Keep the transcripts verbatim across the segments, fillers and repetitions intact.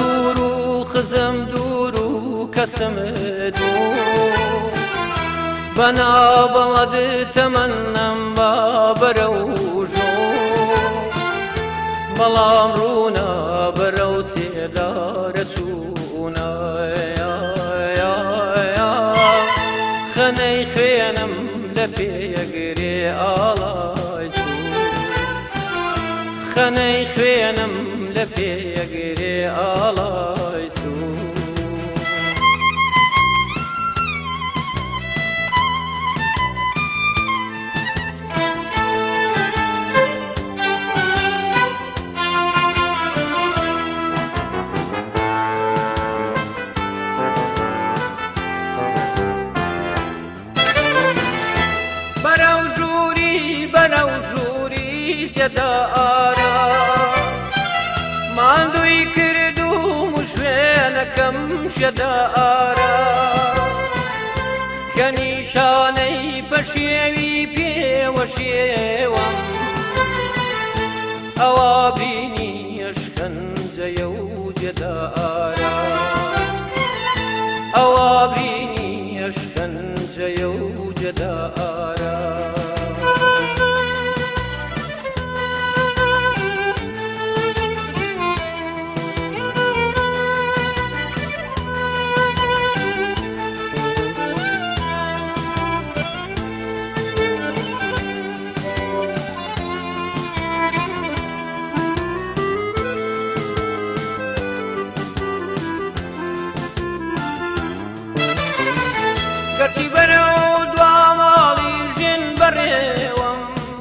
دوور و خزم دوور و کەسم دوور بەناوبەڵەد تەمەنەم با بەرە و ژوور بەڵام ڕوونا بەرە و سێدارە چوونە خەنەی خوێنم لە پێیەگرێ ئاڵای سوور خەنەی خوێنم لە پێیەگرێ ئاڵای سوور سێدا ئارا ماندووی کردوم و شوێنەکەم شێدا ئارا کە نیشانەی بەشێوی پێوە شێوەم ئەوا بینی ئەشکەنجەیە و جێدا ئارا ئەوا بینی ئەشکەنجەیە و جێدا ئارا گەرچی بەرە و دوا ماڵی ژین بەڕێوەم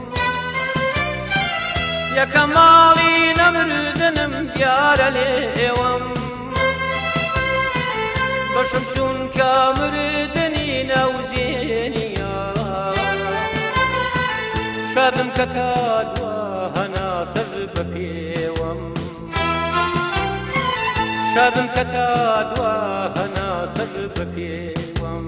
یەکەم ماڵی نەمردنم دیارە لێوەم بەشم چونکە مردنی نەوجێنیە شادم کە تا دوا هەنا سەر بە پێوەم شادم کە تا دوا هەنا سەر بە پێوەم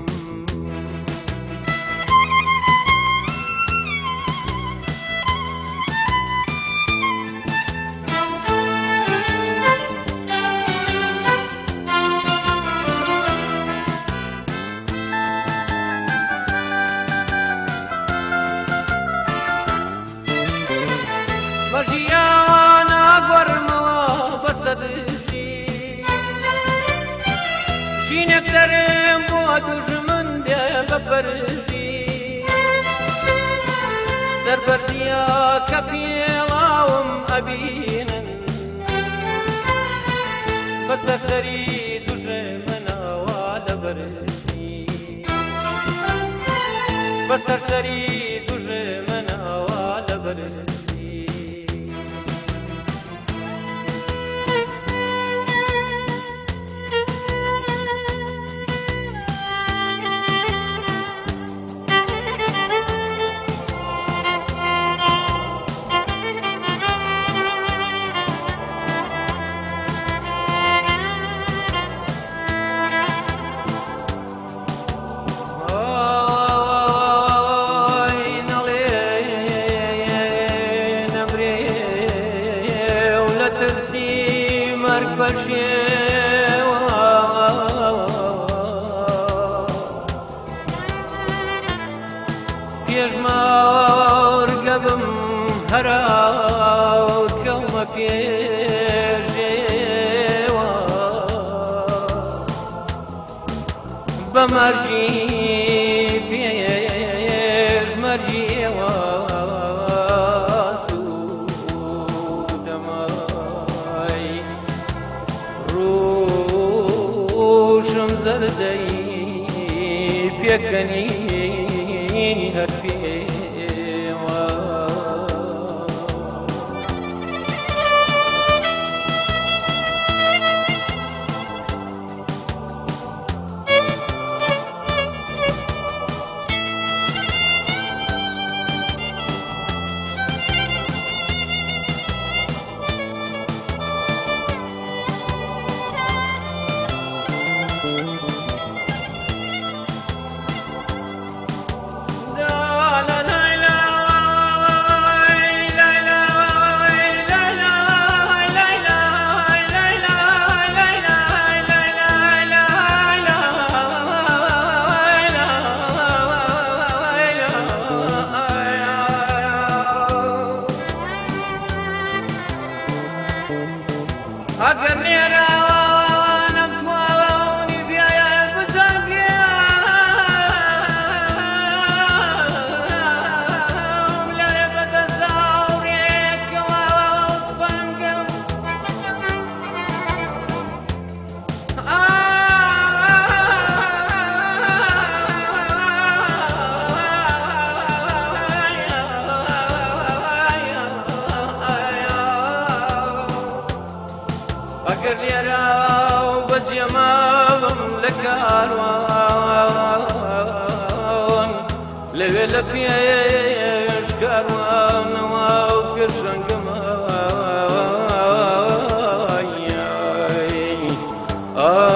مەرجیانە گوەرمەوە بەسەدژی ژینێک سەرم بۆ دوژمن بێ بە بەرژی سەربەرزیە کە پێڵاوم ئەبینن بەسەرسەری دوژێ منەوە لە بەرژی بەسەرسەری دوژێ منەوە لە بەرژی پێشماوەڕگەبم هەراو کەومە پێشێوە بە مەرجی پێشمەرجیەوە سوودەمای ڕووشم زەردەی پێکەنی هەر پێوە la la la ئەگەر لێرە بەجێماڵم لە کاروان لەوێ لە پێش کاروانەوە و پێشەنگەمە